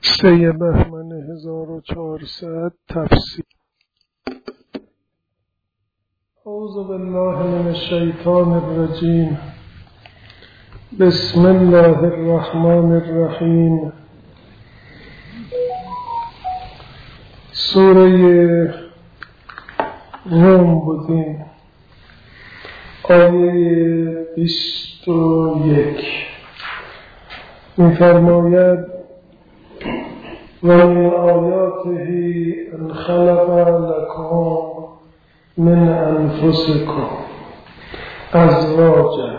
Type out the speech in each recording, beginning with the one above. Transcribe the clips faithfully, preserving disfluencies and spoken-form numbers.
سه بهمن هزار و چهارصد تفسیر. اعوذ بالله من الشیطان الرجیم. بسم الله الرحمن الرحیم. سوره روم بودیم، آیه بیست و یک می‌فرماید و من آیاته ان خلق لکم من انفسکم ازواجا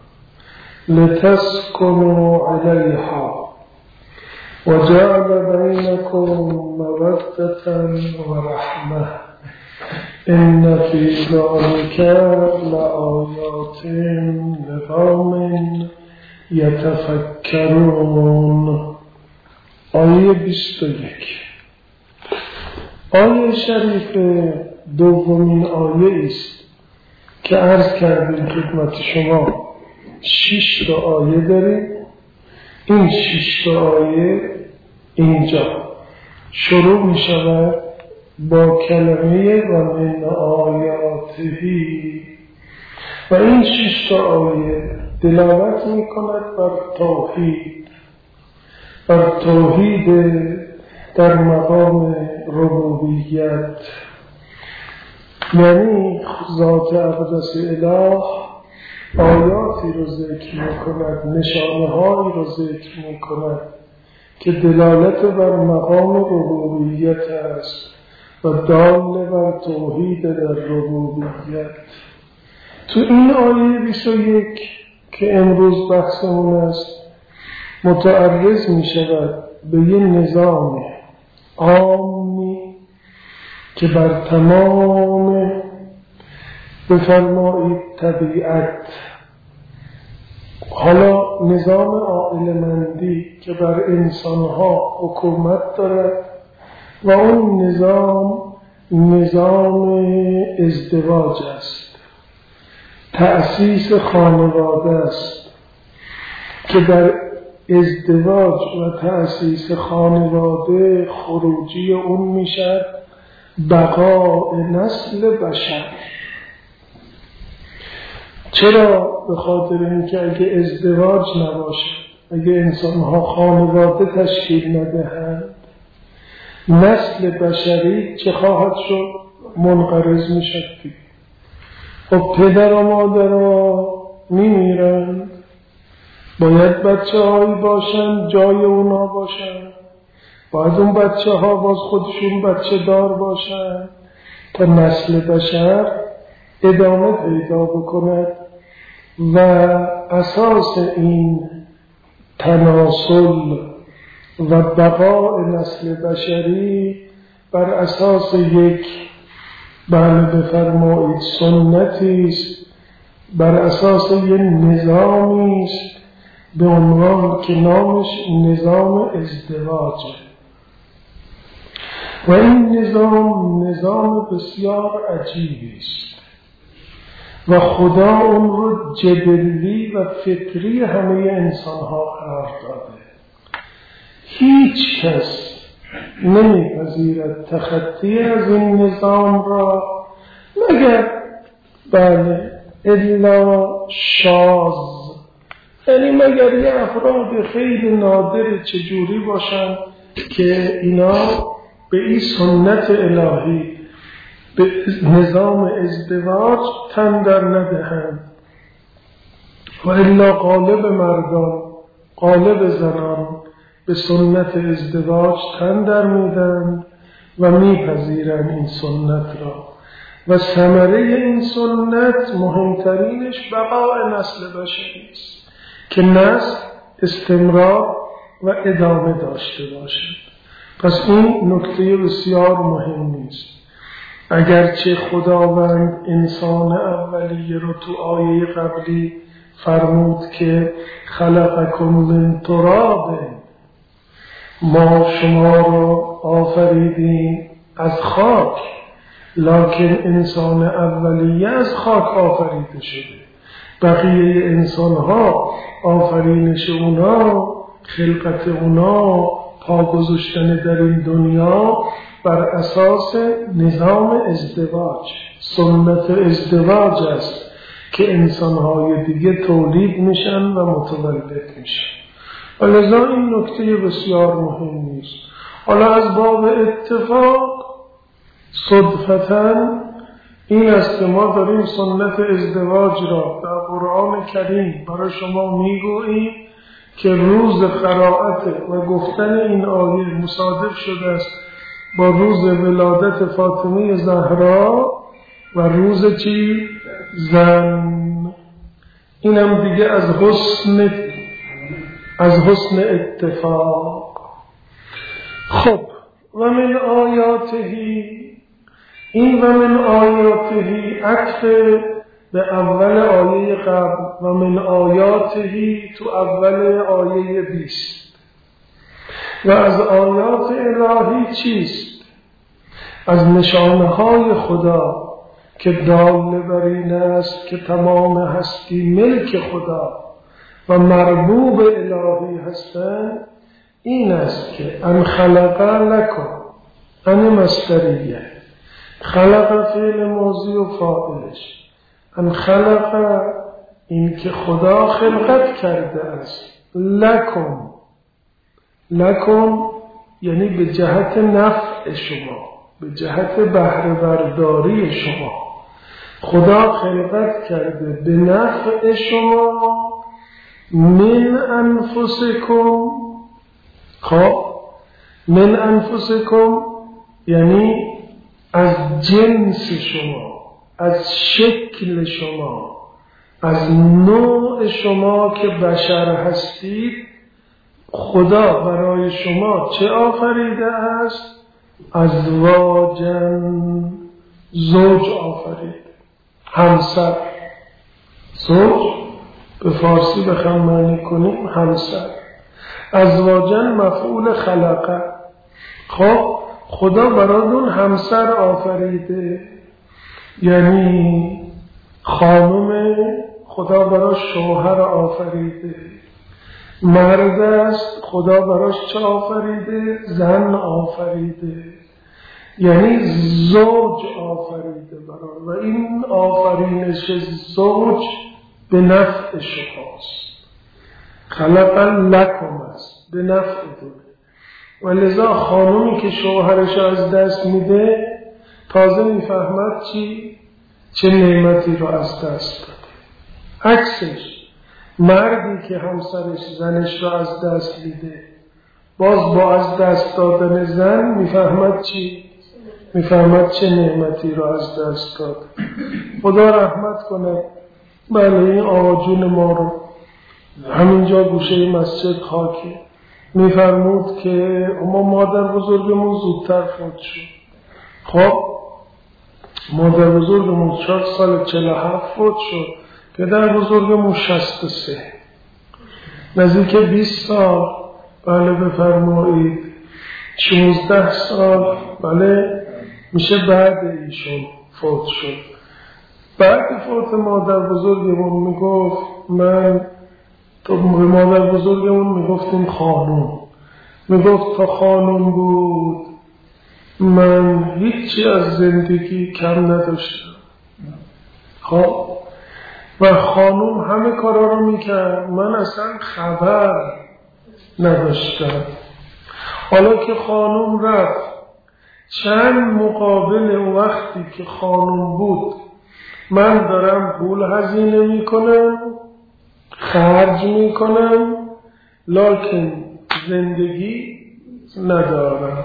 لتسکنوا الیها و جعل بینکم مودة و رحمة ان فی ذلک لآیات لقوم یتفکرون. آیه بیست و یک. آیه شریف دومین آیه است که عرض کردیم خدمت شما. شش تا آیه داریم. این شش تا آیه اینجا شروع می شود با کلمه و من آیاتهی و این شش تا آیه دلالت می کند بر توحید، بر توحید در مقام ربوبیت، یعنی ذات اقدس اله آیاتی رو ذکر می‌کند، نشانه‌هایی رو ذکر می‌کند که دلالت بر مقام ربوبیت است و دال بر توحید در ربوبیت. تو این آیه بیست و یک که امروز بحثمون است متعرض می شود به یه نظام عامی که بر تمام بفرمایید طبیعت، حالا نظام عاقلمندی که بر انسانها حکومت دارد و اون نظام نظام ازدواج است، تأسیس خانواده است که در ازدواج و تأسیس خانواده خروجی اون میشد بقاء نسل بشر. چرا؟ به خاطر اینکه اگه ازدواج نباشه، اگه انسانها خانواده تشکیل ندهند، نسل بشری چه خواهد شد؟ منقرض میشد. خب پدر و مادر ها میمیرند، باید بچه هایی باشن جای اونا باشن، باید اون بچه ها باز خودشون بچه دار باشن تا نسل بشر ادامه پیدا بکند و اساس این تناسل و بقاء نسل بشری بر اساس یک بله بفرمایید سنتی است، بر اساس یک نظامی است به عنوان که نامش نظام ازدواجه و این نظام نظام بسیار عجیبی است و خدا اون رو جبلی و فطری همه انسان ها قرار داده. هیچ کس نمیپذیرد تخطی از این نظام را مگر بله الا شاذ، یعنی مگر یه افراد خیلی نادر چجوری باشن که اینا به این سنت الهی به نظام ازدواج تن در ندهند و الا غالب مردان غالب زنان به سنت ازدواج تن در میدن و میپذیرن این سنت را و ثمره این سنت مهمترینش بقاء نسل بشری است که نسل استمرار و ادامه داشته باشد. پس این نکته بسیار مهمی است. اگرچه خداوند انسان اولیه رو تو آیه قبلی فرمود که خلقکم من تراب، ما شما را آفریدیم از خاک، لکن انسان اولیه از خاک آفریده شده. بقیه انسان ها آفرینش اونا، خلقت اونا، پا گذاشتن در این دنیا بر اساس نظام ازدواج، سنت ازدواج است که انسانهای دیگه تولید میشن و متولد میشن. ولذا این نکته بسیار مهمی است. حالا از باب اتفاق صدفتا این است که ما داریم سنت ازدواج را در قرآن کریم برای شما میگوییم که روز قرائت و گفتن این آیه مصادف شده است با روز ولادت فاطمه زهرا و روز چی؟ زن. اینم دیگه از حسن از حسن اتفاق. خب و من آیاتهی، این و من آیاتهی عطف به اول آیه قبل و من آیاتهی تو اول آیه بیست. و از آیات الهی چیست؟ از نشانه های خدا که دال بر این است که تمام هستی ملک خدا و مربوب الهی هستند، این است که ان خلق لکم، ان مصدریه، خلق فعل ماضی و فاعلش، ان خلق این که خدا خلقت کرده است، لکم، لکم یعنی به جهت نفع شما، به جهت بهره برداری شما خدا خلقت کرده به نفع شما. من انفسکم، خب من انفسکم یعنی از جنس شما، از شکل شما، از نوع شما که بشر هستید، خدا برای شما چه آفریده است؟ ازواجن، زوج آفرید، همسر. زوج به فارسی بخوام معنی کنیم همسر. ازواجن مفعول خلقه. خب خدا براتون همسر آفریده، یعنی خانم خدا براش شوهر آفریده. مرد است خدا براش چه آفریده؟ زن آفریده، یعنی زوج آفریده برای. و این آفرینش زوج به نفع شماست. خلق لکم است، به نفع دونه. و لذا خانومی که شوهرش از دست میده تازه میفهمد چی؟ چه نعمتی رو از دست داده. عکسش مردی که همسرش زنش رو از دست میده باز با از دست دادن زن میفهمد چی؟ میفهمد چه نعمتی رو از دست داد. خدا رحمت کنه. بله این آجون ما رو همینجا گوشه مسجد خاکی میفرمود که اما مادر بزرگمون زودتر فوت شد. خب مادر بزرگمون چهار سال چهل و هفت فوت شد، پدر بزرگمون شصت و سه، نزدیک بیست سال بله بفرمایید شانزده سال بله میشه بعد ایشون فوت شد. بعد فوت مادر بزرگمون میگفت من تو به مادر بزرگمون میگفتیم خانوم، میگفت تا خانوم بود من هیچی از زندگی کم نداشتم. خب و خانوم همه کارا رو میکرد، من اصلا خبر نداشتم. حالا که خانوم رفت چند مقابل وقتی که خانوم بود من دارم پول هزینه میکنم، خرج میکنم، لکن زندگی ندارم.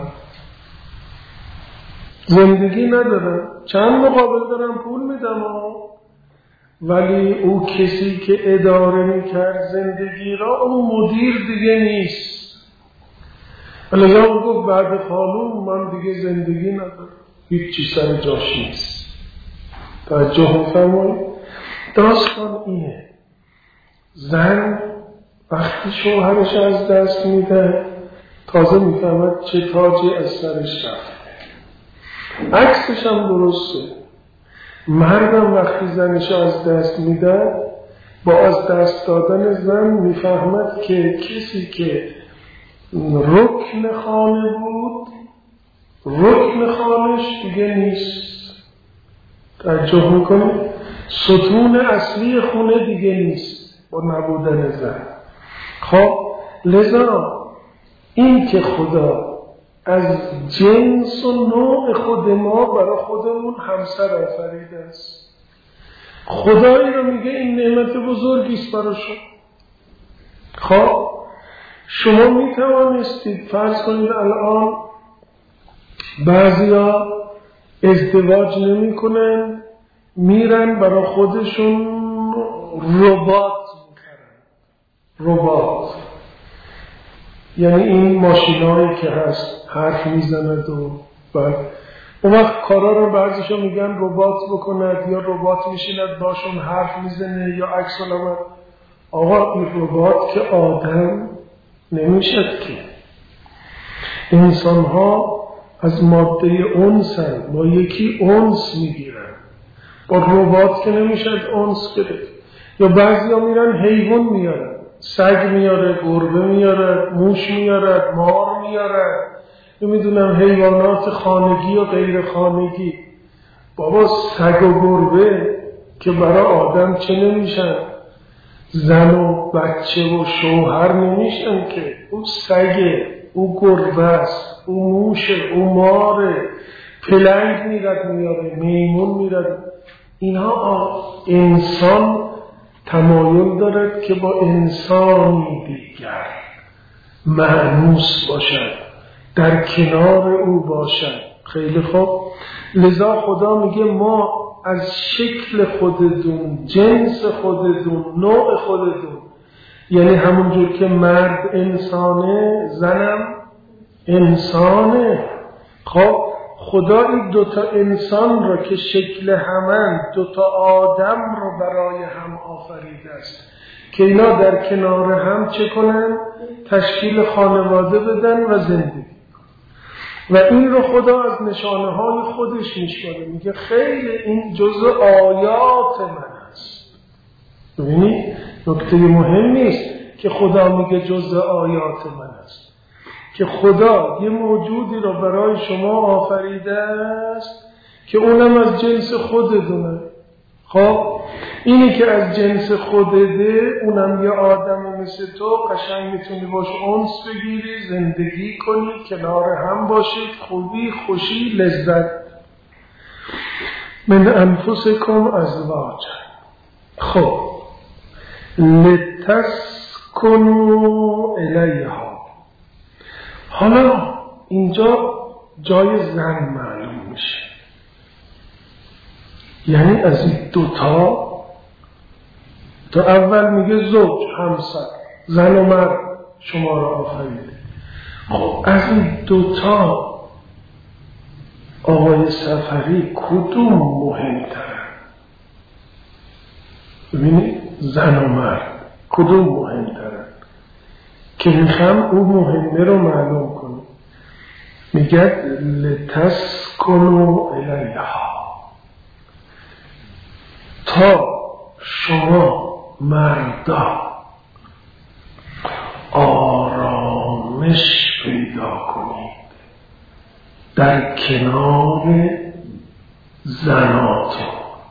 زندگی ندارم، چند مقابل دارم پول میدم، ولی او کسی که اداره میکرد زندگی را اون مدیر دیگه نیست. ولی اون گفت بعد خانوم من دیگه زندگی ندارم، هیچ چی سر جاش نیست. توجه می‌فرمایید؟ داستان اینه، زن وقتی شوهرش از دست میده تازه میفهمد چه تاجی از سرش رفته. عکسش هم درسته، مردم وقتی زنش از دست میده با از دست دادن زن میفهمد که کسی که رکن خانه بود، رکن خانش دیگه نیست. توجه میکنید؟ ستون اصلی خونه دیگه نیست با نبودن زن. خب لذا این که خدا از جنس و نوع خود ما برای خودمون همسر آفریده است. خدایی رو میگه این نعمت بزرگی است برای شما. خب شما میتوانستید فرض کنید الان بعضیا ازدواج نمی کنن، میرن برای خودشون ربات میخرن. ربات یعنی این ماشینایی که هست حرف میزند و بعد اون وقت کارا رو بعضیشون میگن ربات بکند یا ربات میشیند باشون حرف میزنه یا عکس العمل. آقا این ربات که آدم نمیشد که. انسان ها از ماده انسن، با یکی انس میگیرن، با ربات که نمیشد انس گرفت. یا بعضی ها میرن حیوان میارن، سگ میاره، گربه میاره، موش میاره، مار میاره، نمیدونم حیوانات خانگی و غیر خانگی. بابا سگ و گربه که برای آدم چه نمیشن؟ زن و بچه و شوهر نمیشن که. او سگه، او گربه است، او موشه، او ماره، پلنگ میرد میاره، میمون میرد. اینها انسان تمایل دارد که با انسانی دیگر مأنوس باشد، در کنار او باشد. خیلی خوب. لذا خدا میگه ما از شکل خودتون، جنس خودتون، نوع خودتون، یعنی همونجور که مرد انسانه، زنم انسانه. خب خدا این دوتا انسان را که شکل همن، دوتا آدم را برای هم آفریده است که اینا در کنار هم چه کنن؟ تشکیل خانواده بدن و زندگی. و این رو خدا از نشانه های خودش میشماره، میگه خیلی این جزء آیات من است. ببینید نکته مهم نیست که خدا میگه جزء آیات من است، که خدا یه موجودی رو برای شما آفریده است که اونم از جنس خودتونه. خب اینی که از جنس خودته، اونم یه آدم مثل تو، قشنگ میتونی باش انس بگیری، زندگی کنی، کنار هم باشید، خوبی، خوشی، لذت. من انفسکم ازواجا. خب لتسکنوا الیها. حالا اینجا جای زن معلوم میشه، یعنی از این دوتا، تا اول میگه زوج، همسر، زن و مرد شما را آفریده. خب از این دوتا آقای سفری کدوم مهمتره؟ ببینید زن و مرد کدوم مهمتره که میخوام اون مهمه رو معلوم کنم. میگه لتسکنوا الیها، تا شما مردا آرامش پیدا کنید در کنار زناتون.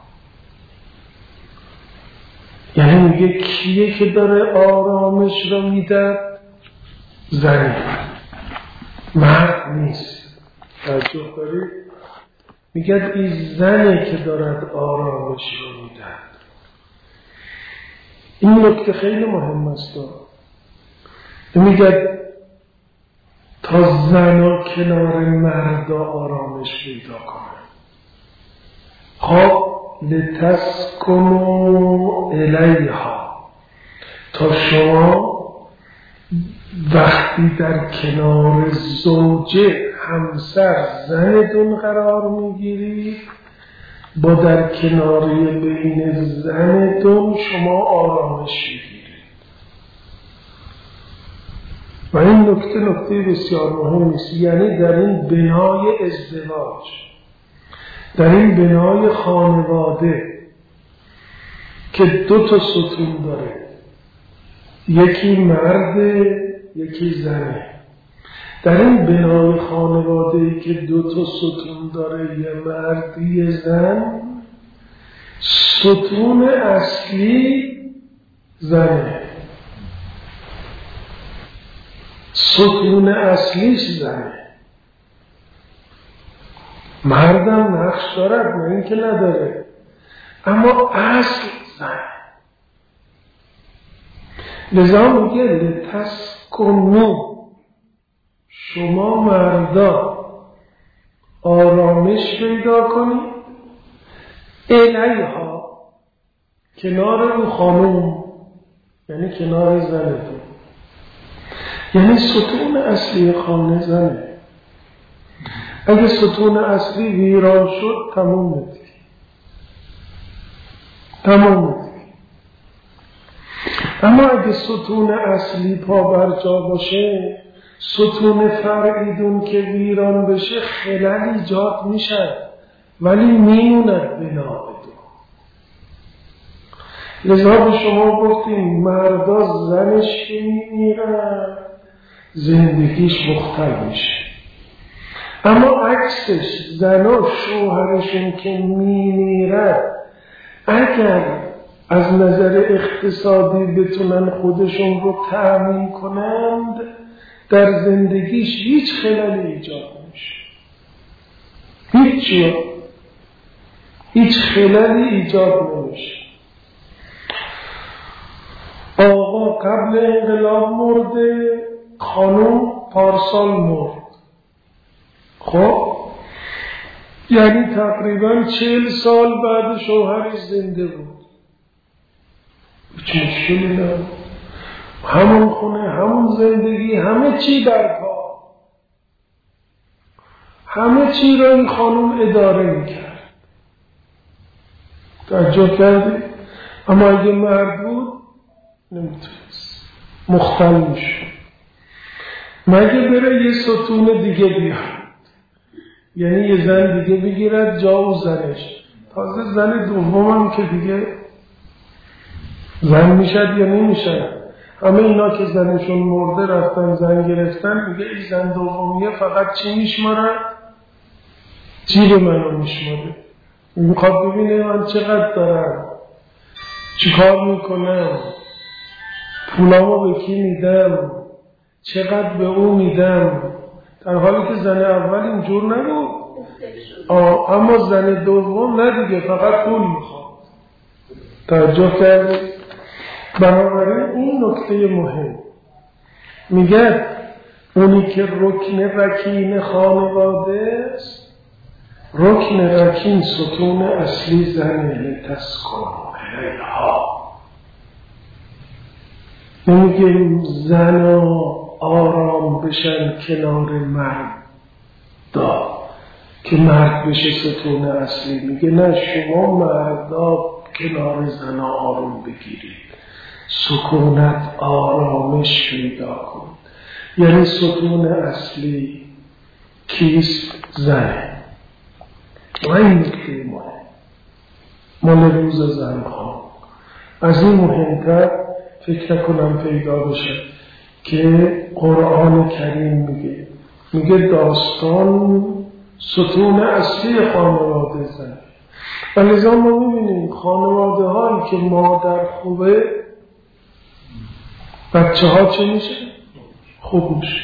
یعنی میگه کیه که داره آرامش رو میده؟ زنی، مرد نیست. توجه دارید؟ میگه این زنه که دارد آرامش رو میده. این نکته خیلی مهم است. میگه تا زن کنار مردا آرامش پیدا کنه. خب لتسکنوا الیها، تا شما وقتی در کنار زوجه، همسر، زنتون قرار میگیرید، با در کناری بین زنتون شما آرامش میگیرید. و این نکته نکته بسیار مهمی است. یعنی در این بنای ازدواج، در این بنای خانواده که دو تا ستون داره، یکی مرده یکی زنه، در این بنای خانواده‌ای که دو تا ستون داره، یه مرد یه زن، ستون اصلی زنه، ستون اصلیش زنه. مردم نقش دارد، نه اینکه نداره، اما اصل زنه. لذا میگه لتسکنو، شما مردا آرامش پیدا کنید الیها، کنار اون خانوم، یعنی کنار زنتون. یعنی ستون اصلی خانه زنه. اگه ستون اصلی ویران شد تمام میدی، تمام میدی. اما اگه ستون اصلی پا بر جا باشه، ستون فرعیدون که ویران بشه خلل ایجاد میشه، ولی میموند بنا بدون. لذا به شما گفتیم مردا زنش که میمیرن زندگیش مختل میشه، اما عکسش زنا شوهرشون که میمیرن اگر از نظر اقتصادی بتونن خودشون رو تأمین کنند در زندگیش هیچ خلالی ایجاد نمیشه، هیچ هیچ خلالی ایجاد نمیشه. آقا قبل انقلاب مرده، خانم پارسال مرد. خب یعنی تقریبا چهل سال بعد شوهرش زنده بود، هیچ مشکلی نبود، همون خونه، همون زندگی، همه چی در پا، همه چی را این خانم اداره میکرد. توجه کردی؟ اما اگه مرد بود نمیتونست، مختل میشه، مگه بره یه ستون دیگه بیاد، یعنی یه زن دیگه بگیرد جا و زنش. تازه زن دوم هم که دیگه زن میشد یا نمیشد. همه اینا که زنشون مرده رفتن زن گرفتن، میگه این زن دومیه فقط چی میشمارد؟ جیب منو میشماره، میخواد ببینه من چقدر دارم، چی کار میکنم، پولامو به کی میدم، چقدر به او میدم. در حالی که زن اول اینجور نبود، اما زن دوم نه دیگه، فقط پول میخواد. توجه کردید؟ بنابراین این نکته مهم، میگه اونی که رکن رکین خانواده است، رکن رکین ستون اصلی زنه، تسکن الیها. نمیگه زن آرام بشن کنار مرد دا که مرد بشه ستون اصلی. میگه نه، شما مردا کنار زن آرام بگیرید، سکونت آرامش پیدا کن. یعنی ستون اصلی کیست؟ زنه. و این نکته مهم مال روز زن ها. از این مهمتر فکر کنم پیدا بشه که قرآن کریم میگه میگه داستان ستون اصلی خانواده زن. و لذا ما میبینیم خانواده هایی که مادر خوبه بچه ها چه میشه؟ خوب میشه.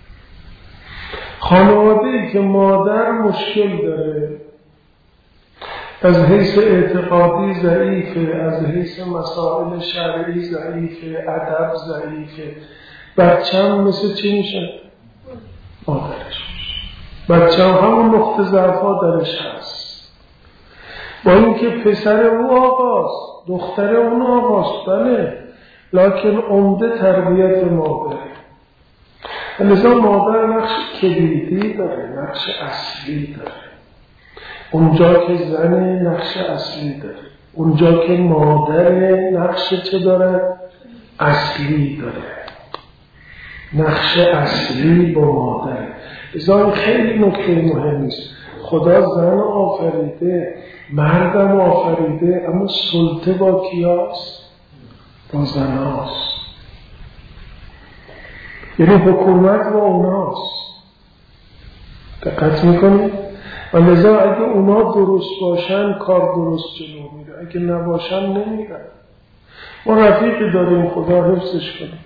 خانواده ای که مادر مشکل داره، از حیث اعتقادی ضعیفه، از حیث مسائل شرعی ضعیفه، ادب ضعیفه، بچه هم مثل چی میشه؟ مادرش میشه. بچه هم همون نقطه ضعف‌ها درش هست، با اینکه پسر او آقاست، دختر اون آقاست، بله، لکن عمده تربیت مادره. لذا مادر نقش کلیدی داره، نقش اصلی داره. اونجا که زن نقش اصلی داره، اونجا که مادر نقش چه داره؟ اصلی داره. نقش اصلی با مادر. لذا خیلی نکته مهمی است. خدا زن آفریده، مردم آفریده، اما سلطه با کیاست؟ با زناست. یعنی حکومت با اوناست. دقت میکنید؟ و لذا اگه اونا درست باشن کار درست جلو میره، اگه نباشن نمیرن. ما رفیقی داریم خدا حفظش کنه،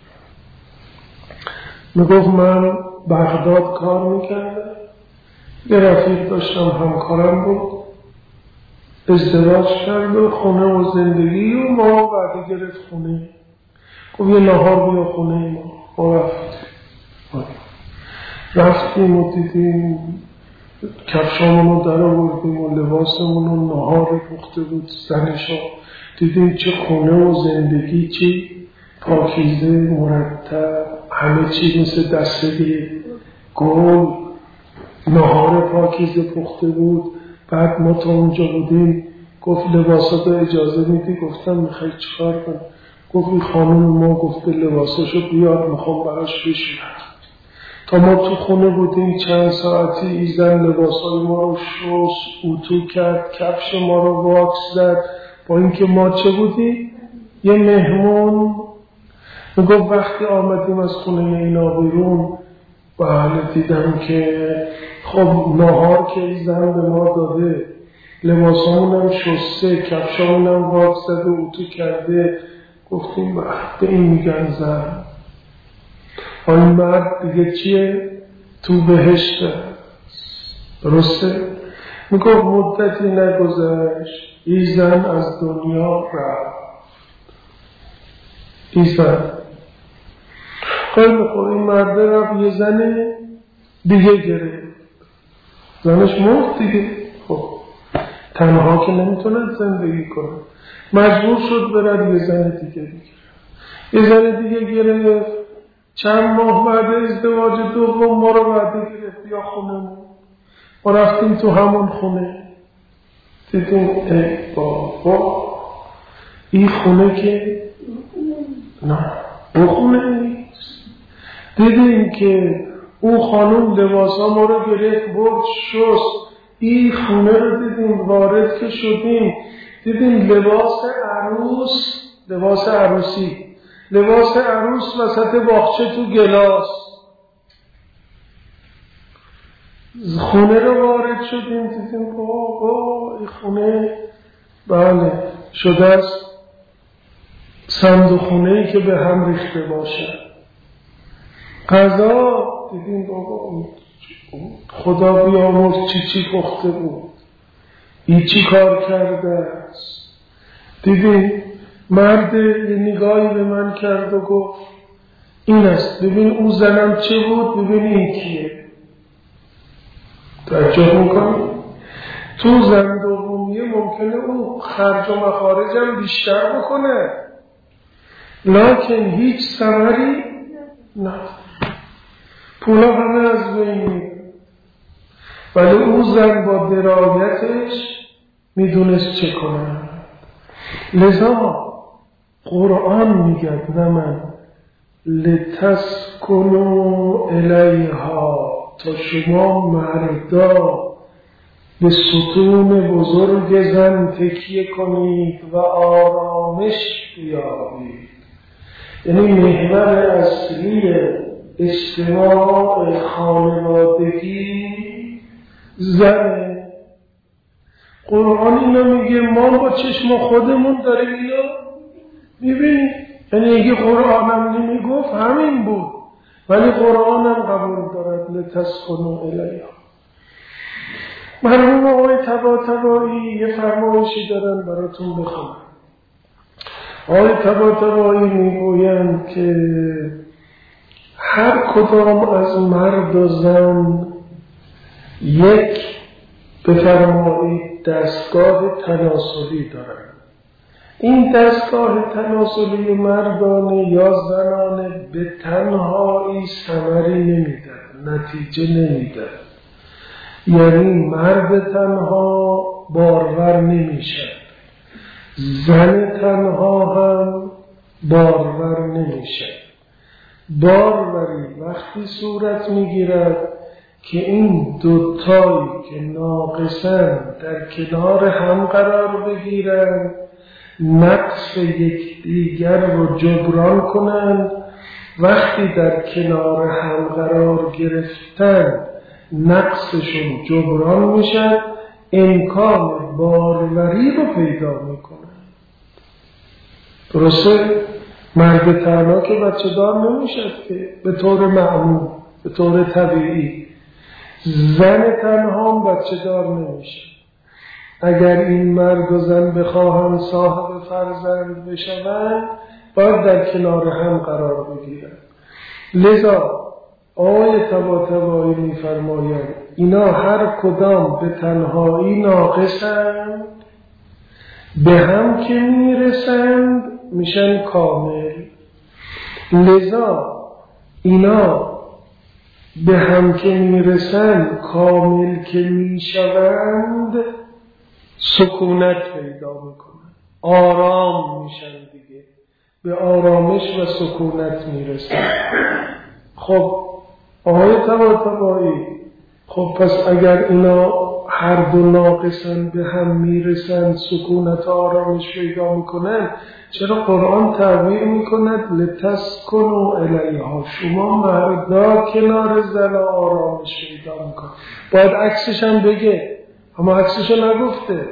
میگفت من بغداد کار میکردم، یه رفیق داشتم همکارم بود، ازدواج کرد و خونه و زندگی و ما بعد گرفت خونه، گفت یه نهار بیا خونه ما. ما رفتیم رفتیم و دیدیم کفشامون رو در آوردیم و لباسمون رو، نهار پخته بود، زنشا دیدیم چه خونه و زندگی، چی پاکیزه مرتب، همه چی مثل دسته گل، نهار پاکیزه پخته بود. بعد ما تا اونجا بودیم گفت لباسات رو اجازه میدی؟ گفتم میخوای چیکار کنم؟ گفت این خانم ما گفته لباساشو بیار میخوام براش بشورم. تا ما تو خونه بودیم چند ساعتی ایزن لباسای ما رو شست، اتو کرد، کفش ما رو واکس زد، با اینکه ما چه بودیم؟ یه مهمون. میگفت وقتی آمدیم از خونه اینا بیرون بله دیدم که خب نهار که ایزن به ما داده، لباسامونم شسته، کفشامونم واکس زده، اتو کرده. گفتیم به این میگن زن. آن مرد دیگه چیه؟ تو بهشته. درسته؟ میگفت مدتی نگذشت ایزن از دنیا رفت. ایزن خیلی خوب، این مرد رفت، یه زن دیگه گرفت، زنش مرد دیگه. خب تنها که نمیتونه زندگی کنه، مجبور شد برد یه زن دیگه بگیره. یه زن دیگه گرفت، چند ماه بعد ازدواج دوم ما رو وعده گرفت بیا خونمون. ما رفتیم تو همون خونه، دیدیم ای بابا این خونه که نه اون خونه نیست. دیدیم که اون خانم لباسا ما رو گرفت برد شست. این خونه رو دیدیم، وارد که شدیم دیدیم لباس عروس، لباس عروسی، لباس عروس وسط باغچه تو گلاس. خونه رو وارد شدیم دیدیم بابا این خونه بله شده است صندوق خونه‌ای که به هم ریخته باشه. غذا دیدیم بابا خدا بیامرز چی چی پخته بود، این چی کار کرده است. دیدیم مرد یه نگاهی به من کرد و گفت این است، ببین اون زنم چه بود، ببین این کیه. توجه میکنی؟ تو زن دومیه ممکنه اون خرج و مخارجم بیشتر بکنه لکن هیچ ثمری نه، پولا همه از بین میره. ولی اون زن با درایتش میدونست چه کنه. لذا قرآن میگه نه من لتسکنوا الیها، تا شما مردا به ستون بزرگ زن تکیه کنید و آرامش بیابید. یعنی محور اصلی اجتماع خانوادگی زنه. قرآن اینا میگه، ما با چشم خودمون داریم اینا میبینیم. یعنی اگه قرآنم نمیگفت همین بود، ولی قرآنم قبول دارد لتسکنوا الیها. مرحوم آقای طباطبایی یه فرمایشی دارن براتون بخونم. آقای طباطبایی میگویند که هر کدام از مرد و زن یک بفرمایید دستگاه تناسلی دارند. این دستگاه تناسلی مردانه یا زنانه به تنهایی ثمری نمیدن، نتیجه نمیدن. یعنی مرد تنها بارور نمیشه، زن تنها هم بارور نمیشه. باروری وقتی صورت میگیرد که این دوتایی که ناقصن در کنار هم قرار بگیرن، نقص یکدیگر رو جبران کنند. وقتی در کنار هم قرار گرفتن نقصشون جبران میشن، امکان باروری رو پیدا میکنن. درسته؟ مرد تنها که بچه دار نمیشد که به طور معمول، به طور طبیعی. زن تنها هم بچه دار نمیشه. اگر این مرد و زن بخواهند صاحب فرزند بشوند، باید در کنار هم قرار بگیرند. لذا آیه طباطبایی می‌فرمایند اینا هر کدام به تنهایی ناقصند، به هم که میرسند میشن کامل. لذا اینا به هم که میرسند، کامل که میشوند، سکونت پیدا میکنن، آرام میشن دیگه، به آرامش و سکونت میرسن. خب آقای طباطبایی، خب پس اگر اینا هر دو ناقصن به هم میرسن، سکونت و آرامش پیدا میکنن، چرا قرآن تعبیر میکند لتسکنوا الیها، شما مردا کنار زن آرامش پیدا میکن. باید عکسش هم بگه، اما عکسش نگفته.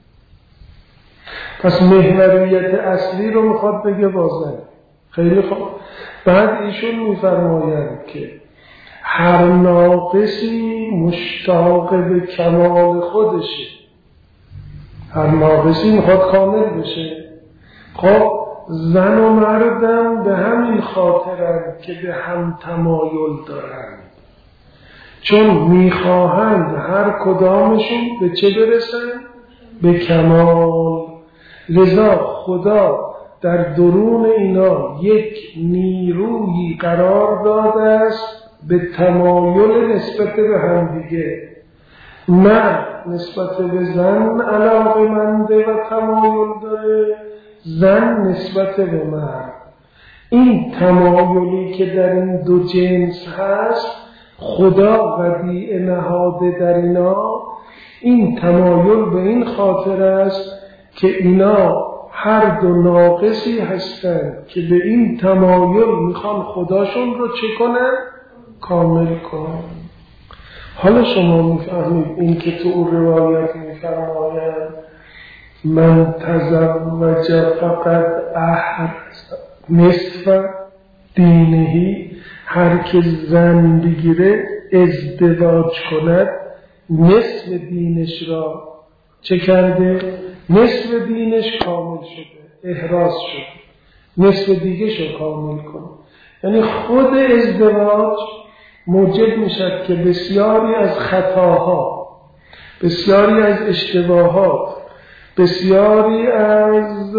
پس محوریت اصلی رو میخواد بگه بازن. خیلی خوب. بعد ایشون میفرمایند که هر ناقصی مشتاق به کمال خودشه، هر ناقصی میخواد کامل بشه. خب زن و مردم به همین خاطرند که به هم تمایل دارند، چون میخواهند هر کدامشون به چه برسن؟ به کمال. لذا خدا در درون اینا یک نیرویی قرار داده است به تمایل نسبت به هم دیگه. مرد نسبت به زن علاقه‌منده و تمایل داره، زن نسبت به مرد. این تمایلی که در این دو جنس هست، خدا ودیعه نهاده در اینا. این تمایل به این خاطر است که اینا هر دو ناقصی هستند که به این تمایل میخوان خداشون رو چه کنن؟ کامل کنن. حالا شما میفهمید این که تو اون روایت میفرمایند من تزوج فقط احرز نصف دینهی، هر که زن بگیره ازدواج کند نصف دینش را چه کرده؟ نصف دینش کامل شده، احراز شده، نصف دیگه شو کامل کنه. یعنی خود ازدواج موجب میشد که بسیاری از خطاها، بسیاری از اشتباهات، بسیاری از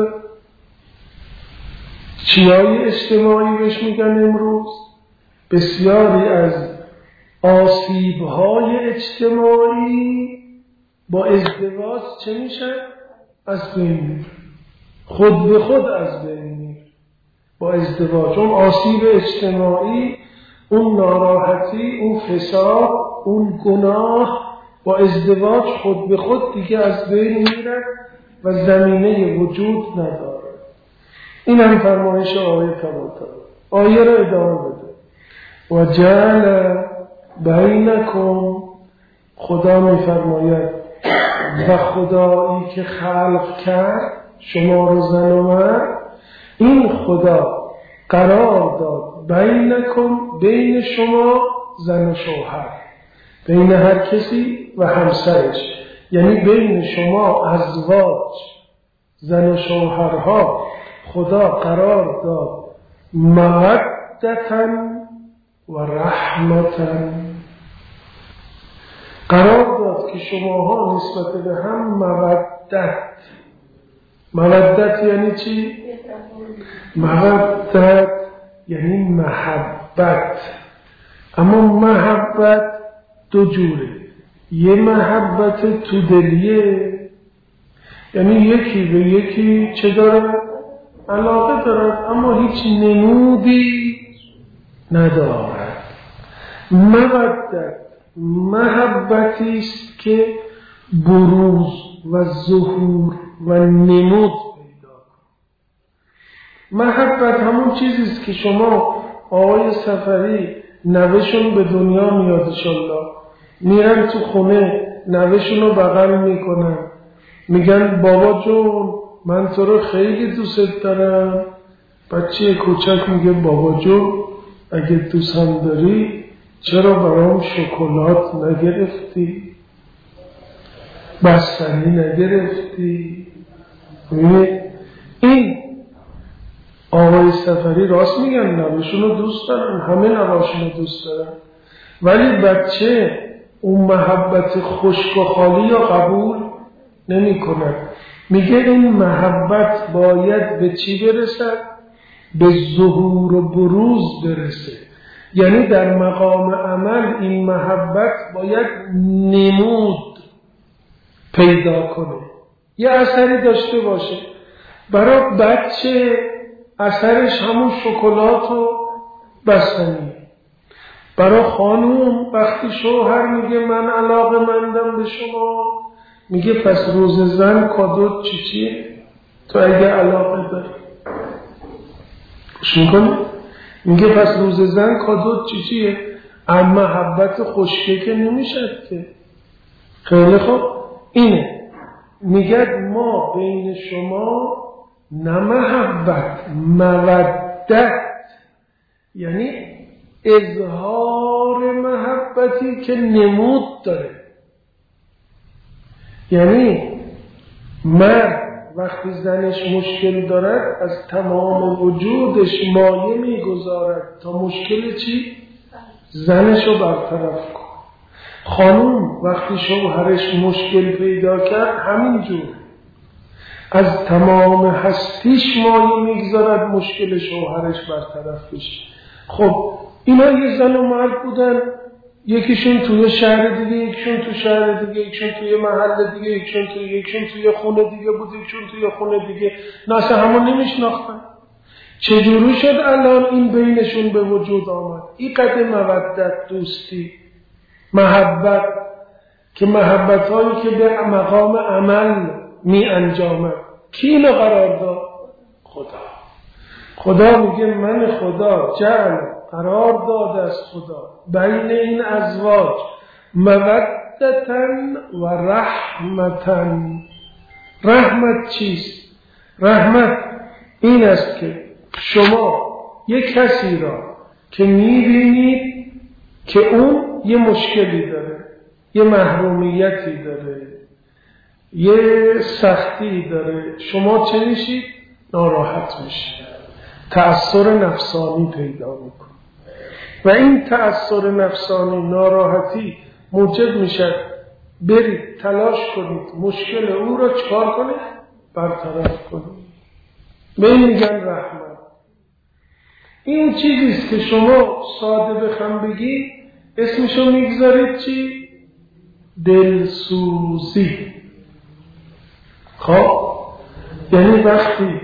چیای اجتماعی بهش میگن امروز، بسیاری از آسیب‌های اجتماعی با ازدواج چه میشه؟ از بین میره، خود به خود از بین میره با ازدواج. اون آسیب اجتماعی، اون ناراحتی، اون فساد، اون گناه با ازدواج خود به خود دیگه از بین میره و زمینه وجود نداره. این هم فرمایش آیه طباطبایی. آیه را ادامه بده. و جعل بینکم، خدا میفرماید و خدایی که خلق کرد شما رو زن و مرد، این خدا قرار داد بینکم، بین شما زن و شوهر، بین هر کسی و همسرش، یعنی بین شما ازواج زن و شوهرها خدا قرار داد مودتا و رحمتا، قرار داد که شماها نسبت به هم مودت. مودت یعنی چی؟ مودت یعنی محبت. اما محبت دو جوره. یه محبت تو دلیه، یعنی یکی به یکی چه داره؟ علاقه دارد اما هیچ نمودی ندارد. مودت محبتی است که بروز و ظهور و نمود پیدا کند. محبت همون چیزی است که شما آقای سفری نوشون به دنیا میاد انشالله، میرن تو خونه نوهشون رو بغل میکنن، میگن بابا جون من تو رو خیلی دوست دارم. بچه کوچک میگه بابا جون اگه دوستم داری چرا برام شکلات نگرفتی؟ بستنی نگرفتی؟ این آقای سفری راست میگن، نوهشون رو دوست دارن، همه نوهشون رو دوست دارن، ولی بچه اون محبت خشک و خالی رو قبول نمی کنن. میگه این محبت باید به چی برسد؟ به ظهور و بروز برسه. یعنی در مقام عمل این محبت باید نمود پیدا کنه، یه اثری داشته باشه. برای بچه اثرش همون شکلات و بستنی. برای خانوم وقتی شوهر میگه من علاقه مندم به شما، میگه پس روز زن کادوت چی چیه؟ تو اگه علاقه داری خوش میکنی؟ میگه پس روز زن کادوت چی چیه؟ اما محبت خشکه که نمیشد که. خیلی خوب، اینه میگه ما بین شما نه محبت، مودت، یعنی اظهار محبتی که نمود داره. یعنی مرد وقتی زنش مشکل دارد از تمام وجودش مایه میگذارد تا مشکل چی؟ زنش رو برطرف کن. خانوم وقتی شوهرش مشکل پیدا کرد همینجور از تمام هستیش مایه میگذارد مشکل شوهرش برطرف بشه. خب اینا یه زن و مرد بودن، یکیشون توی شهر دیگه، یکیشون تو شهر دیگه، یکیشون توی محل دیگه، یکیشون توی یکیشون توی خونه دیگه بود، یکیشون توی خونه دیگه، ناسه همون نمیشناختن. چجوری شد الان این بینشون به وجود آمد؟ این قدر مودت، دوستی، محبت، که محبت هایی که به مقام عمل می انجامد. کی اینو قرار داد؟ خدا. خدا میگه من خدا جعل قرار داد از خدا بین این ازواج مودتن و رحمتن. رحمت چیست؟ رحمت این است که شما یک کسی را که میبینید که اون یه مشکلی داره، یه محرومیتی داره، یه سختی داره، شما چه میشید؟ ناراحت میشید، تأثیر نفسانی پیدا میکنه و این تأثیر نفسانی، ناراحتی موجب میشه برید تلاش کنید مشکل او را چکار کنید؟ برطرف کنید. به این میگن رحمت. این چیزیست که شما ساده بخوام بگی اسمشو میگذارید چی؟ دلسوزی. خب یعنی وقتی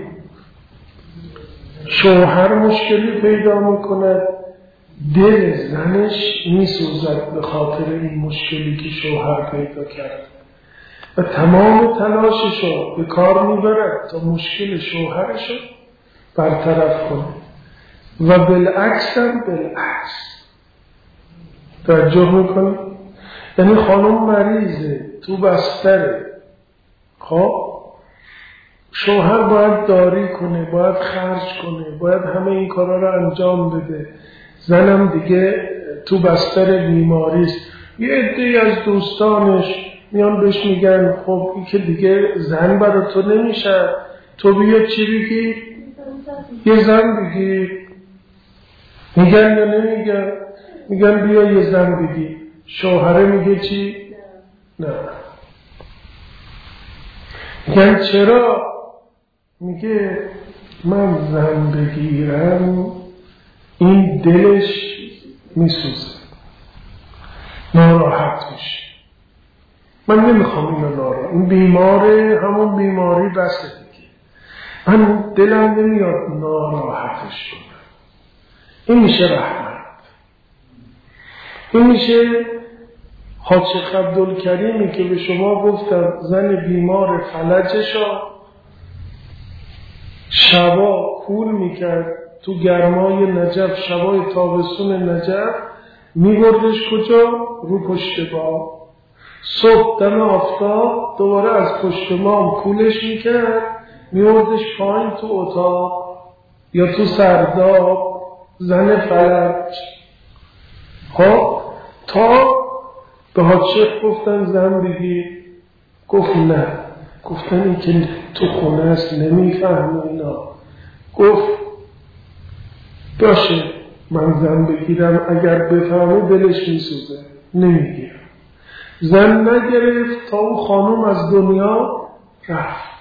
شوهر مشکلی پیدا میکنه دل زنش میسوزد به خاطر این مشکلی که شوهر پیدا کرد و تمام تلاششو به کار میبرد تا مشکل شوهرشو برطرف کنه و بالعکس هم بالعکس. توجه میکنه؟ یعنی خانم مریضه تو بستره، خب شوهر باید داری کنه، باید خرج کنه، باید همه این کارا رو انجام بده، زنم دیگه تو بستر بیماریست. یه عده‌ای از دوستانش میان بهش میگن خب این که دیگه زن برای تو نمیشه، تو بیا چی بگی؟ یه زن بگی. میگن یا نمیگن؟ میگن بیا یه زن بگی. شوهره میگه چی؟ نه. میگن چرا؟ میگه من زن بگیرم این دلش میسوزه، ناراحت میشه. من نمیخوام اینو ناراحت، این بیماره همون بیماری بسه دیگه، من دلم نمیاد ناراحتش کنم. این میشه رحمت. این میشه حاج عبدالکریمی که به شما گفتم زن بیمار فلجشا شبا کول میکرد تو گرمای نجف، شبای تابستون نجف میبردش کجا؟ رو پشت بام. صبح دم آفتاب دوباره از پشت بام کولش میکرد، میبردش پایین تو اتاق یا تو سرداب زن فلج. خب تا به حاجی گفتن زن بگیر، گفت نه. گفتن این که تو خونه است نمیفهمه اینا. گفت باشه من زن بگیرم، اگر بفهمه دلش میسوزه. نمیگیرم. زن نگرفت تا اون خانم از دنیا رفت.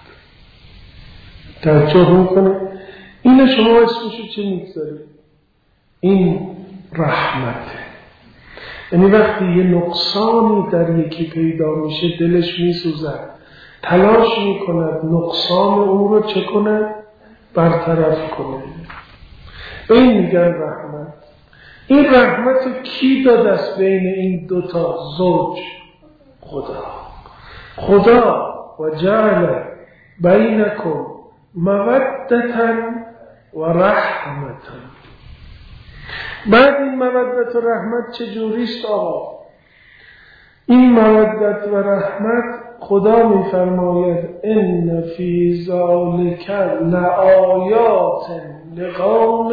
توجه میکنه؟ این شما اسمشو چه میگذارید؟ این رحمته. یعنی وقتی یه نقصانی در یکی پیدا میشه دلش میسوزد، تلاش میکند نقصان اون رو چه کنه؟ برطرف کنه. این میگن رحمت. این رحمت رو کی داده است بین این دوتا زوج؟ خدا. خدا و جعل بینکم مودتا و رحمتا. بعد این مودت و رحمت چجوریست آقا؟ این مودت و رحمت خدا میفرماید ان فی ذلک لآیات لقوم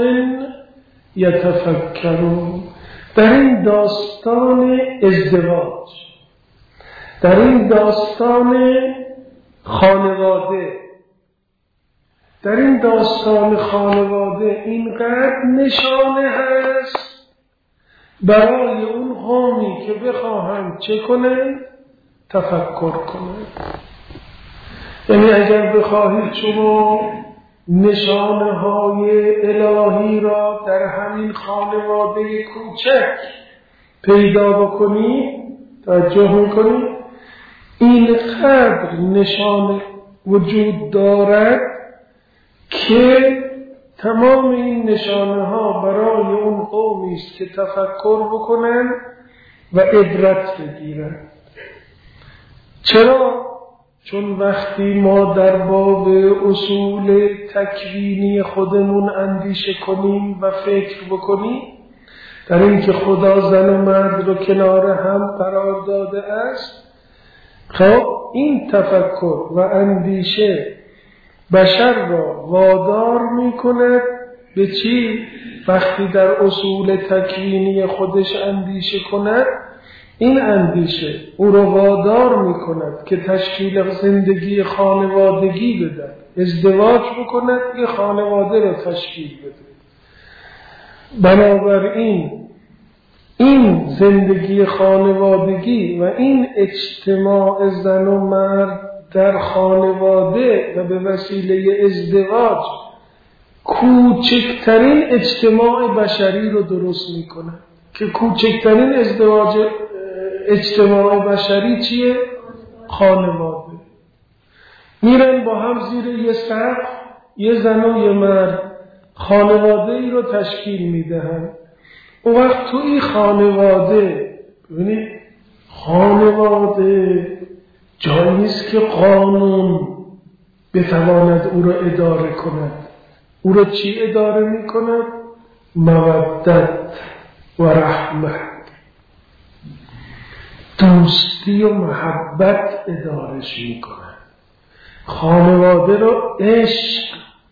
یتفکرون. در این داستان ازدواج، در این داستان خانواده، در این داستان خانواده اینقدر نشانه هست برای اون قومی که بخواهند چه کنند؟ تفکر کنند. یعنی اگر بخواهید شما نشانه های الهی را در همین خانواده کوچک پیدا بکنید، توجه میکنید اینقدر نشانه وجود دارد که تمام این نشانه ها برای اون قومی است که تفکر بکنن و عبرت بگیرن. چرا؟ چون وقتی ما در باب اصول تکوینی خودمون اندیشه کنیم و فکر بکنیم در این که خدا زن و مرد رو کنار هم قرار داده است، خب این تفکر و اندیشه بشر را وادار می کند به چی؟ وقتی در اصول تکوینی خودش اندیشه کند، این اندیشه او را وادار می کند که تشکیل زندگی خانوادگی بده، ازدواج بکند، یه خانواده را تشکیل بده. بنابراین این زندگی خانوادگی و این اجتماع زن و مرد در خانواده و به وسیله ازدواج کوچکترین اجتماع بشری رو درست میکنه. که کوچکترین ازدواج اجتماع بشری چیه؟ خانواده. میرن با هم زیر یه سقف، یه زن و یه مرد خانواده ای رو تشکیل میدهن. اون وقت تو این خانواده، ببینید خانواده جایی نیست که قانون بتواند او را اداره کند. او را چی اداره میکند؟ مودت و رحمت، دوستی و محبت ادارش میکند. خانواده را عشق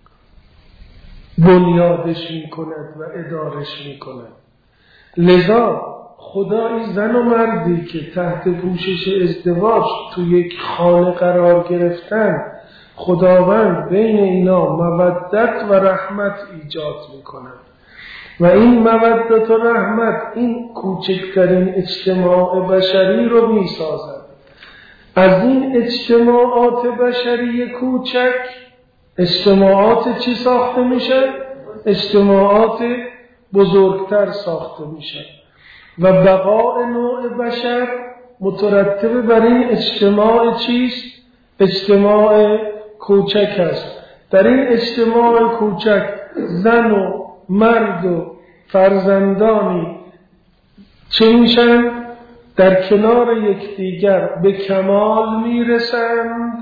بنیادش میکند و ادارش میکند. لذا خدای زن و مردی که تحت پوشش ازدواج تو یک خانه قرار گرفتن، خداوند بین اینا مودت و رحمت ایجاد میکند و این مودت و رحمت این کوچکترین اجتماع بشری رو میسازد. از این اجتماعات بشری کوچک اجتماعات چی ساخته میشه؟ اجتماعات بزرگتر ساخته میشه و بقای نوع بشر مترتب بر این اجتماع چیست؟ اجتماع کوچک است. در این اجتماع کوچک زن و مرد و فرزندانی چه میشن؟ در کنار یکدیگر به کمال میرسند.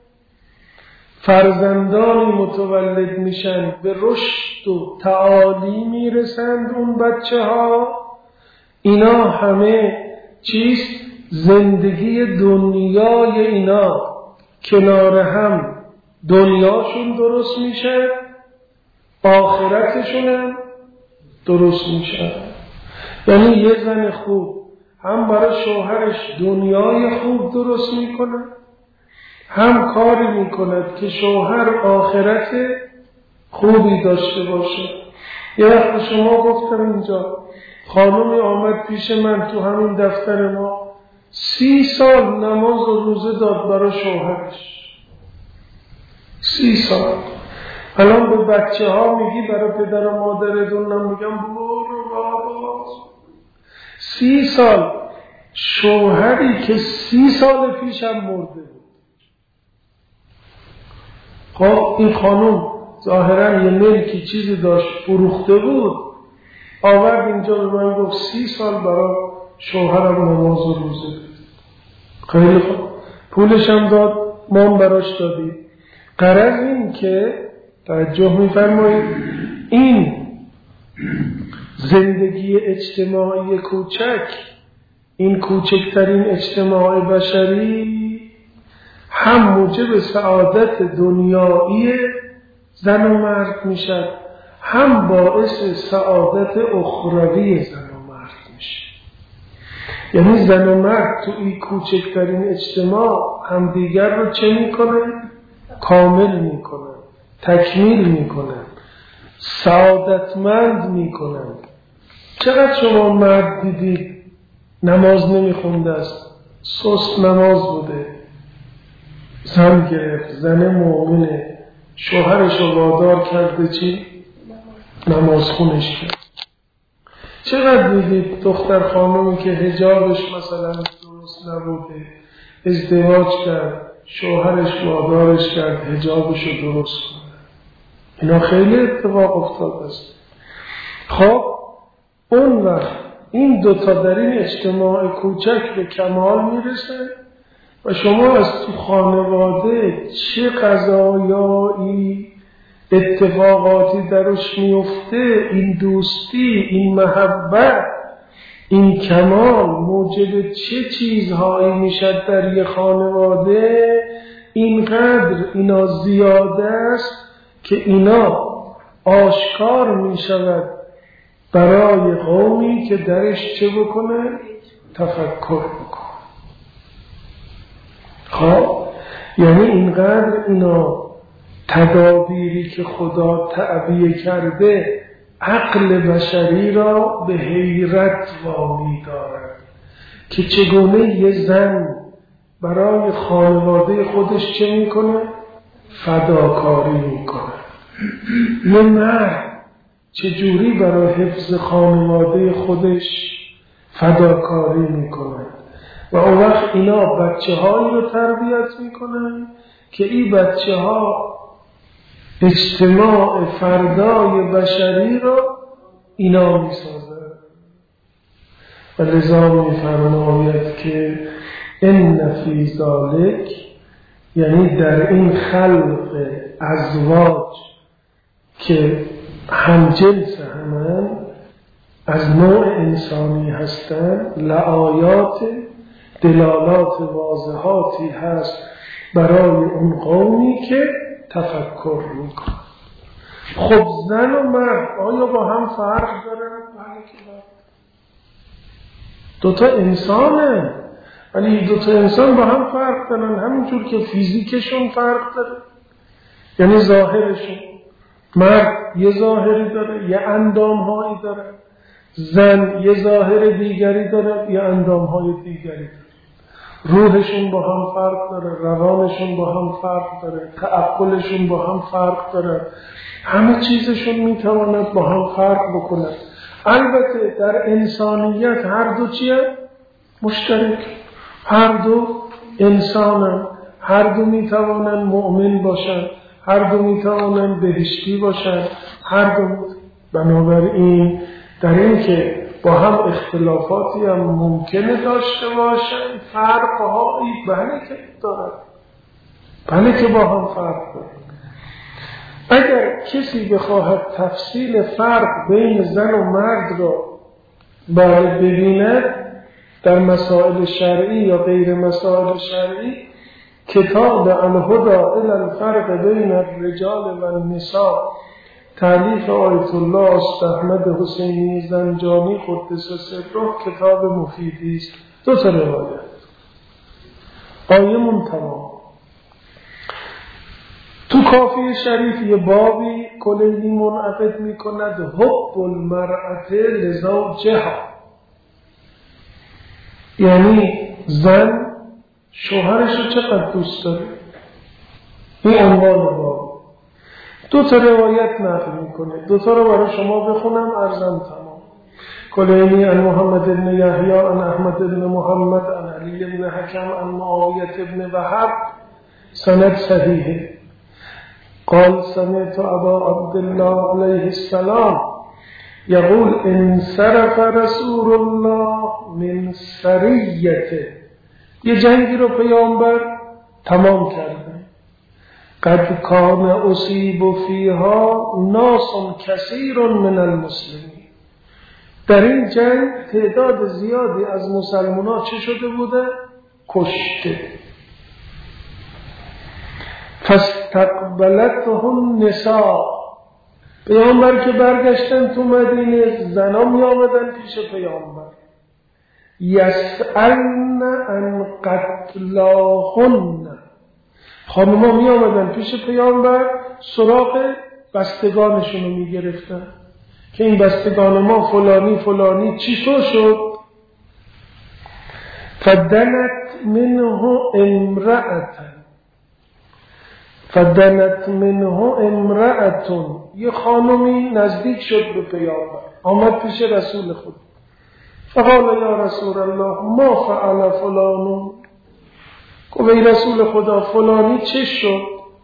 فرزندانی متولد میشن به رشد و تعالی میرسند. اون بچه ها اینا همه چیز زندگی دنیای اینا کنار هم دنیاشون درست میشه، آخرتشون هم درست میشه. یعنی یه زن خوب هم برای شوهرش دنیای خوب درست میکنه، هم کاری میکند که شوهر آخرت خوبی داشته باشه. یه وقت شما گفتم اینجا خانمی آمد پیش من تو همین دفتر ما، سی سال نماز و روزه داد برای شوهرش. سی سال. الان به بچه ها میگی برای پدر و مادرتون نمیگم برو بابا. سی سال شوهری که سی سال پیشم مرده بود. خب این خانم ظاهرا یه ملکی چیزی داشت فروخته بود، آورد اینجا به من گفت سی سال برای شوهرم نماز و روزه. خیلی خوب، پولش هم داد، ما هم براش دادیم. غرض این که توجه می‌فرمایید این زندگی اجتماعی کوچک، این کوچکترین اجتماع بشری هم موجب سعادت دنیایی زن و مرد میشه، هم باعث سعادت اخروی زن و مرد میشه. یعنی زن و مرد تو این کوچکترین اجتماع هم دیگر رو چه میکنن؟ کامل میکنن، تکمیل میکنن، سعادتمند میکنن. چقدر شما مرد دیدید نماز نمیخونده است، سست نماز بوده، زن گرفت، زن مؤمنه، شوهرش رو وادار کرده چی؟ نماز خونش کرد. چقدر دیدید دختر خانمی که حجابش مثلا درست نبوده، ازدواج کرد، شوهرش وادارش کرد حجابش رو درست کنه. اینا خیلی اتفاق افتاده است. خب اون وقت این دوتا در این اجتماع کوچک به کمال میرسه و شما از تو خانواده چه قضایایی اتفاقاتی درش میفته، این دوستی، این محبت، این کمال موجب چه چیزهایی میشد در یه خانواده، اینقدر اینا زیاده است که اینا آشکار میشود برای قومی که درش چه بکنه؟ تفکر بکنه. خب یعنی اینقدر اینا تدابیری که خدا تعبیه کرده عقل بشری را به حیرت وامی دارد که چگونه یه زن برای خانواده خودش چه میکنه؟ فداکاری میکنه. یه مرد چجوری برای حفظ خانواده خودش فداکاری میکنه و اون وقت اینا بچه هایی رو تربیت میکنن که این بچه ها اجتماع فردای بشری رو اینا میسازن. و لذا میفرماید که ان فی ذلک، یعنی در این خلق ازواج که همجنس همن از نوع انسانی هستند، لآیات دلالات واضحاتی هست برای اون قومی که تفکر میکنن. خب زن و مرد آیا با هم فرق دارن؟ دوتا انسانه، ولی دوتا انسان با هم فرق دارن، همینجور که فیزیکشون فرق داره، یعنی ظاهرشون. مرد یه ظاهری داره، یه اندامهایی داره، زن یه ظاهر دیگری داره، یه اندامهای دیگری داره. روحشون با هم فرق داره، روانشون با هم فرق داره، تعقلشون با هم فرق داره، همه چیزشون میتواند با هم فرق بکنه. البته در انسانیت هر دو چیه؟ مشترک. هر دو انسانن، هر دو میتوانند مؤمن باشن، هر دو میتوانند بهشتی باشن، هر دو. بنابراین در این که با هم اختلافاتی هم ممکنه داشته باشن، فرقهایی بله که دارن، بله که با هم فرق دارن. اگر کسی بخواهد تفصیل فرق بین زن و مرد را بله ببیند در مسائل شرعی یا غیر مسائل شرعی کتاب الهدى الى الفرق بین الرجال و النساء تألیف آیت الله است احمد حسینی زنجانی قدس سره کتاب مفیدی است. دو تا روایت آیمون تمام. تو کافی شریف یه بابی کلیلی منعقد می کند حب المرأة لزوجها، یعنی زن شوهرش رو چقدر دوست داره. این عنوان باب. دو تا روایت نقل میکنه، دو تا رو برای شما بخونم ارزم تمام. کلیلی عن محمد بن یحیی عن احمد بن محمد عن علی بن حکم عن معاویه بن وهب سند صحیحه. قال سمعت ابا عبد الله علیه السلام یقول انصرف رسول الله من سریته، یه جنگی رو پیامبر تمام کردن. قد کان اصیب فیها ناس کثیر من المسلمین، در این جنگ تعداد زیادی از مسلمان ها چه شده بوده؟ کشته. فاستقبلته النساء، پیامبر که برگشتن تو مدینه زنا می آمدن پیش پیامبر یسألن عن قتلاهن، خانوما می آمدن پیش پیامبر سراغ بستگانشونو می گرفتن که این بستگان ما فلانی فلانی چطور شد. فدنت منه امرأة فدنت منه امرأة، یه خانمی نزدیک شد به پیامبر، آمد پیش رسول خود. فقال یا رسول الله ما فعل فلان، گفت ای رسول خدا فلانی چه شد؟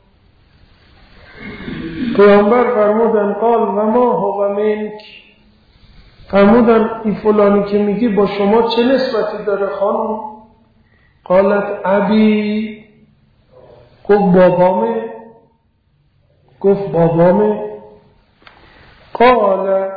پیامبر فرمودن قال و ما هو منک، فرمودن این فلانی که میگی با شما چه نسبتی داره خانم؟ قالت ابی، گفت بابامه، گفت بابامه. قال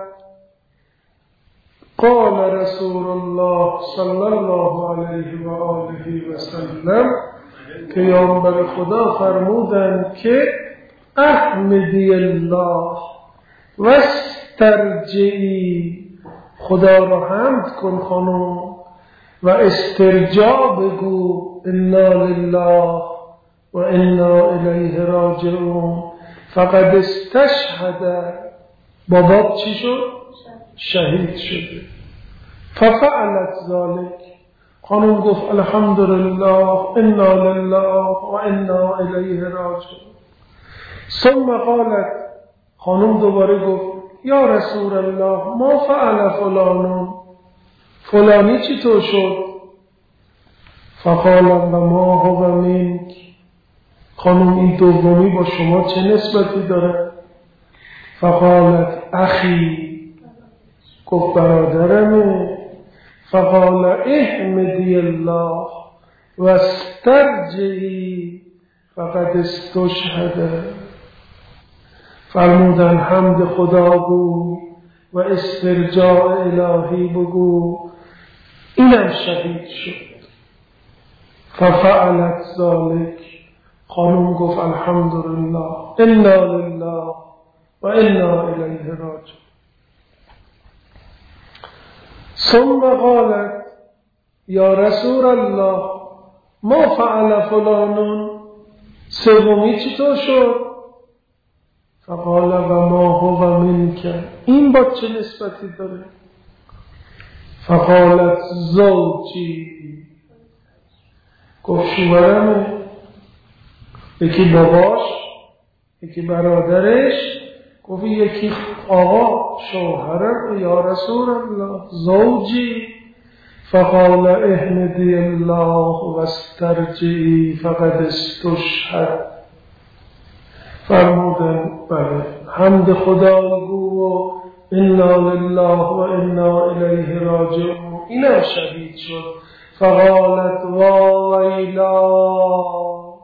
قال رسول الله صلی الله علیه و آله و سلم، پیامبر خدا فرمودند که احمدی الله و استرجعی، خدا را حمد کن خانم و استرجاع بگو انا لله و انا الیه راجعون. فقد استشهد، بابات چی شد؟ شهید شده. ففعلت ذلك، خانم گفت الحمدلله انا لله و انا الیه راجعون. ثم قالت، خانم دوباره گفت یا رسول الله ما فعل فلان، فلانی چطور شد؟ فقال و ما هو منک، خانم این دومی با شما چه نسبتی داره؟ فقالت اخی، گفت برادرمه. فقال احمدی الله و استرجعی فقد استشهد، فرمودن حمد خدا بگو و استرجاع الهی بگو، اینم شهید شد. ففعلت ذلك، خانم گفت الحمدلله انا لله و انا الیه راجعون. ثم قالت یا رسول الله ما فعل فلان، سومی چطور شد؟ فقال و ما هو منک، این با چه نسبتی داره؟ فقالت زوجی، گفت شوهرمه. یکی باباش، یکی برادرش، گفت یکی آقا شوهرم. یا رسول الله زوجی. فقال احمدی الله و استرجعی فقد استشهد، فرمودن بله حمد خدا گو و انا لله و انا الیه راجعون، اینم شهید شد. فقالت وایلا،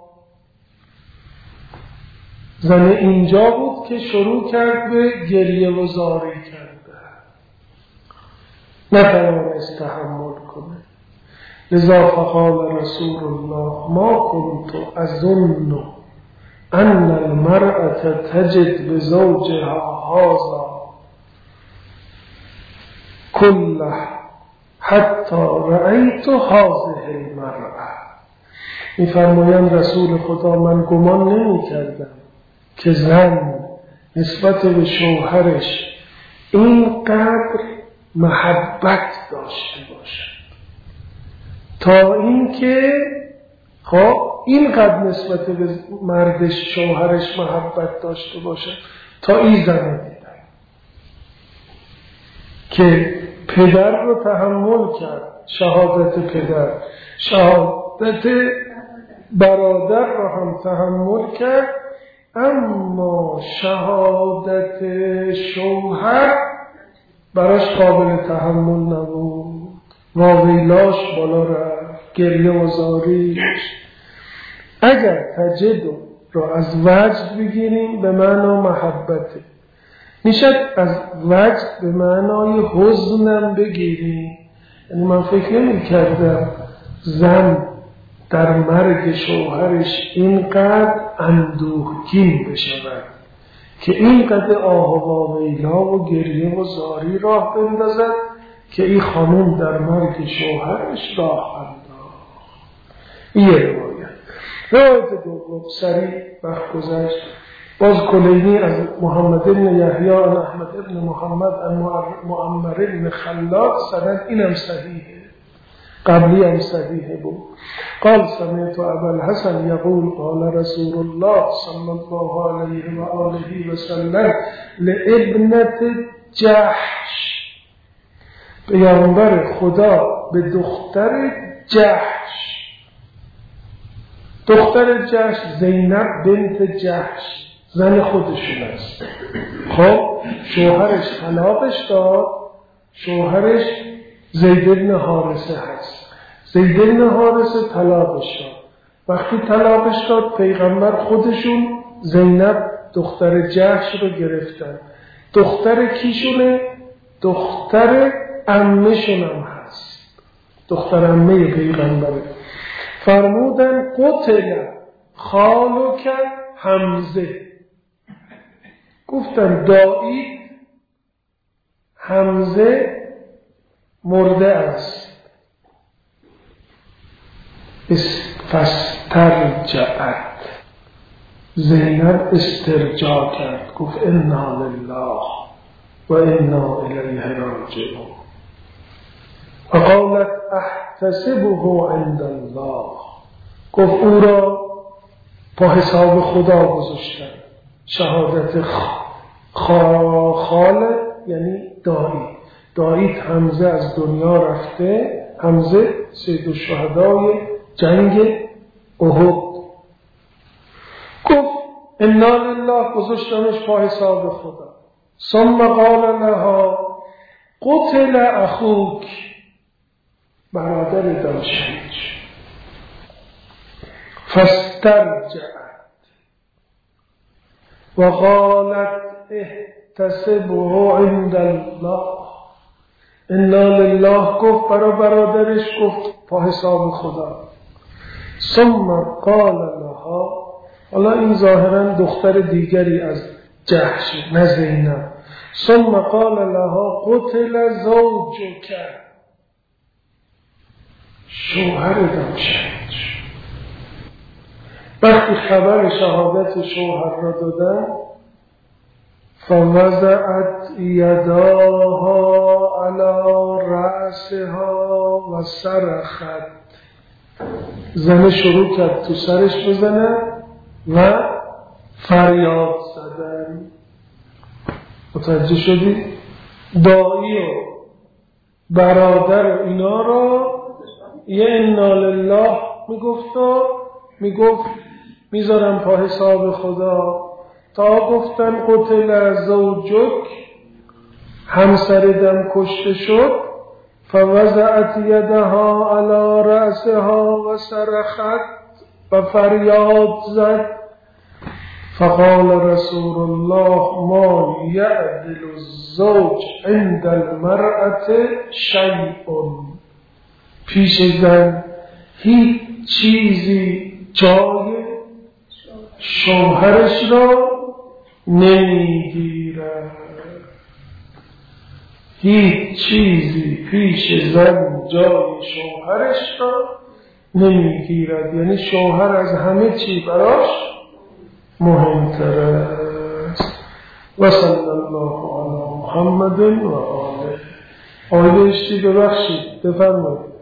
زن اینجا بود که شروع کرد به گریه و زاری کرده. نتوانست تحمل کنه. لذا فقال رسول الله ما كنت اظن ان المرأة تجد بزوجها هذا كله حتی رأیت هذه المرأة. می‌فرمایند رسول خدا من گمان نمی‌کردم که زن نسبت به شوهرش اینقدر محبت داشته باشد تا اینکه خب اینقدر نسبت به مردش شوهرش محبت داشته باشد تا این زن دیدم که پدر رو تحمل کرد، شهادت پدر، شهادت برادر رو هم تحمل کرد، اما شهادت شوهر براش قابل تحمل نبود. واویلاش بالا رفت، گریه و زاریش. اگر تجد رو از وجد بگیریم به معنی محبته، میشد از وجد به معنای حزنم بگیریم. یعنی من فکر نمی کردم زن در مرگ شوهرش اینقدر اندوهگین بشود که اینقدر آه و واویلا و گریه و زاری راه بندازد که این خانم در مرگ شوهرش راه انداخت. این روایت. روایت دوم سریع وقت گذشت. باز کلینی از محمد بن یحیی عن احمد بن محمد عن معمر بن خلاد سند اینم صحیحه، قبلی هم صحیحه بود. قال سمعت ابا الحسن يقول قال رسول الله صلى الله عليه وآله وسلم لابنة جحش. پیامبر خدا به دختر جحش، دختر جحش زینب بنت جحش زن خودشون است. خب شوهرش طلاقش داد، شوهرش زید بن حارثه هست. زید بن حارثه طلاقش داد. وقتی طلاقش داد پیغمبر خودشون زینب دختر جحش رو گرفتن. دختر کیشونه؟ دختر عمه‌شون هم هست، دختر عمه پیغمبره. فرمودن قتل خالک حمزه. گفتن دایی حمزه مرده است. فاسترجعت، زینب استرجاع کرد، گفت انا لله و انا الیه راجعون. فقالت احتسبه عند الله، گفت او را با حساب خدا گذاشتن. شهادت خا خاله یعنی دایی. داییت حمزه از دنیا رفته، حمزه سید الشهدای جنگ احد. گفت انا لله، گذاشتنش با حساب خدا. ثم قال لها قتل اخوک، برادر داشتید. فاسترجعت و قالت احتسبه عند الله. انا لله گفت برا برادرش، گفت با حساب خدا. ثم قال لها، حالا این ظاهرا دختر دیگری از جحش نه زینب. ثم قال لها قتل زوجک، شوهر داشتید. وقتی خبر شهادت شوهر را دادن، فوضعت یداها علی رأسها و صرخت. زن شروع کرد تو سرش بزنه و فریاد زدن. متوجه شدی؟ دایی و برادر اینا را یه انا لله میگفت و میگفت میذارم پا حساب خدا، تا گفتن قتل زوجک، همسردم کشته شد. فوضعت یدها علی رأسها و صرخت، و فریاد زد. فقال رسول الله ما یعدل الزوج عند المرأة شیء، پیش زن هیچ چیزی جای شوهرش را نمیگیرد. هیچ چیزی پیش زن جای شوهرش را نمیگیرد، یعنی شوهر از همه چی براش مهمتر است. و صلی الله علی محمد و آله. آیه اشتی ببخشید بفرمایید.